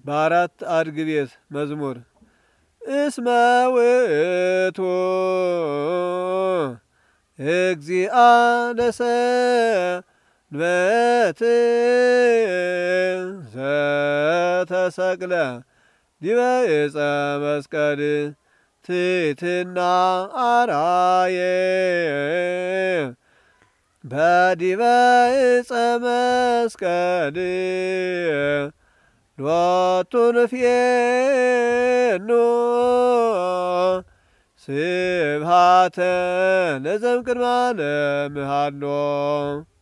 በአራት አድግ ቤት መዝሙር እስመ ውእቱ እግዚአ ለሰንበት ዘተሰቅለ ዲበ ዕፀ መስቀል ትሕትና አርአየ በዲበ ዕፀ መስቀል ሎቱ ንፌኑ ስብሐተ ለዘእምቅድመ ዓለም ሀሎ